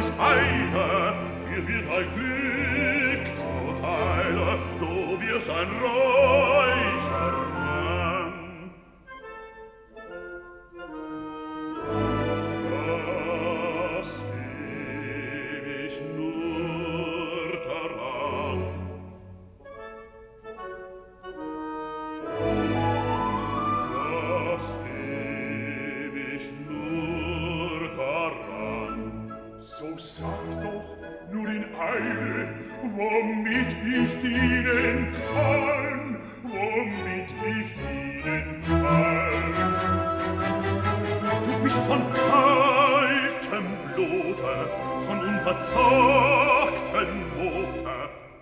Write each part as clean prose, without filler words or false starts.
es heile, dir wird ein Glück zuteile, du wirst ein reicher Mann. Das geb ich nur daran. Das geb ich nur daran. So sagt doch nur in Eile, womit ich dienen kann, womit ich dienen kann. Du bist von kaltem Blute, von unverzagten Mute.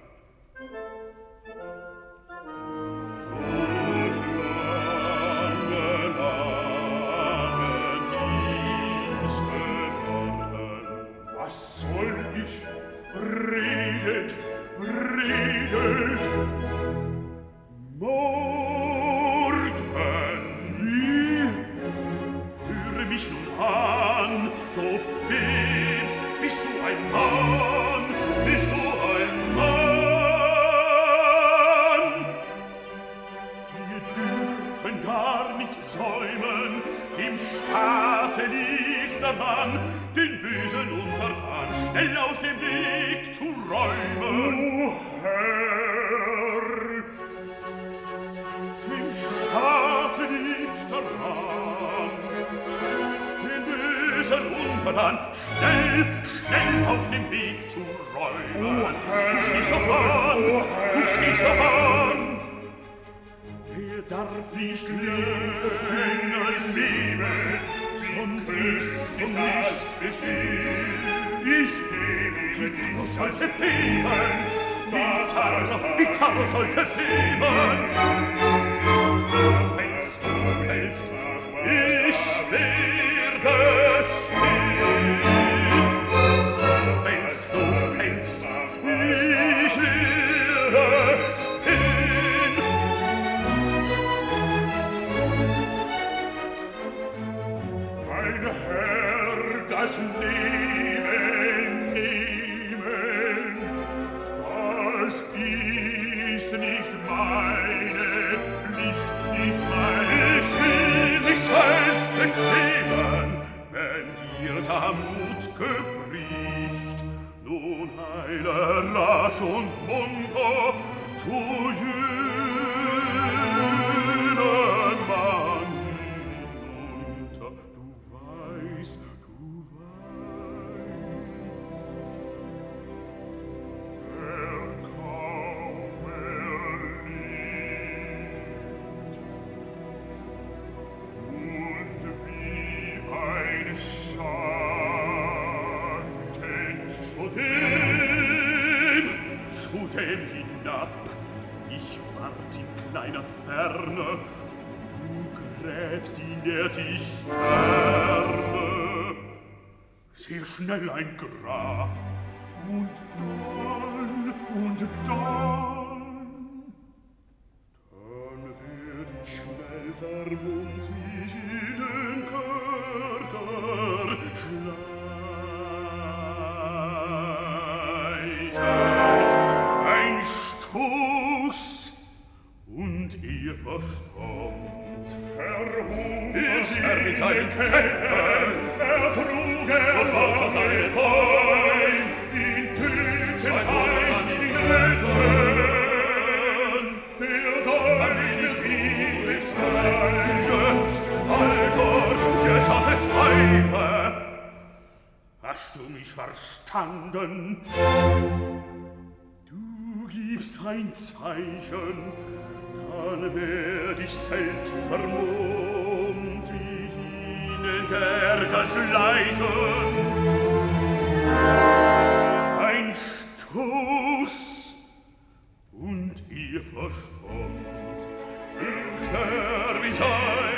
Was soll ich? Redet, redet. Morden. Wie? Höre mich nun an, du bebst. Bist du ein Mann? Bist du ein Mann? Wir dürfen gar nicht säumen, im Staate liegt der Mann, den bösen Untertan schnell aus dem Weg zu räumen. O Herr, dem Staate liegt der Mann, den bösen Untertan schnell, schnell aus dem Weg zu räumen. O Herr, du stehst doch an, du stehst doch an. Er darf nicht leben, sonst ist ihm nicht geschehen. Ich nehme Pizarro sollte beben, Pizarro sollte beben. Wenn's du fällst, ich werde stehen. Wenn's du fällst, ich werde stehen. Mein Herr, das Leben nehmen, das ist nicht meine Pflicht, nicht meine. Ich will mich selbst bequemen, wenn dir Samut gebricht. Nun eile rasch und munter zu jenen Mann hinunter. Du weißt, kaum erlebt und wie ein Schatten zu dem hinab. Ich wart in kleiner Ferne, du gräbst in der Zisterne. Sehr schnell ein Grab und dann werd ich schnell vermummt mich in den Kerker schleichen. Ein Stoß und ihr Verstand verhungert mit seinen Kämpfen, trug zum Wort von seinen Bein, in Tüten heißt in Rücken, der Donner wie bis jetzt, Alter, jetzt hat es Eile. Hast du mich verstanden? Du gibst ein Zeichen, dann werd ich selbst vermummt, wie ich in den Kerker schleichen. Ein Stoß und ihr Verstand, ich sterb in